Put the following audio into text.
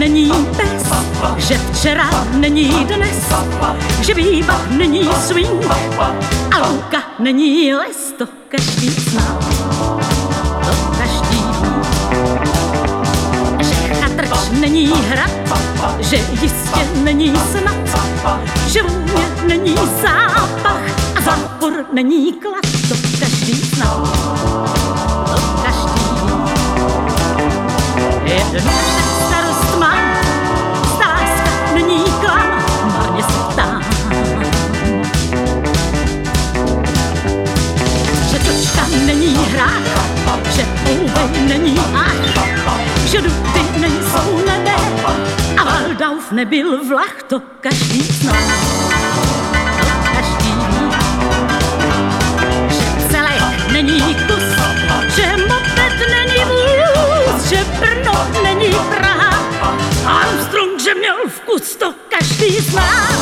není pes, že včera není dnes, že bývat není swing a louka není les, to každý zná, to každý ví. Že chatrč není hrad, že jistě není snad, že vůně není zápach a zápor není klad, to každý zná, to každý ví. Jednu starost mám, stázka není klam, marně se ptám. Že točka není hrách, že ouvej není ach, že duty nejsou nebe a Waldorf nebyl vlach, to každý zná, to každý ví. Že celek není kus, že moped není vůz, že Brno není Praha, Armstrong, že měl vkus, to každý zná.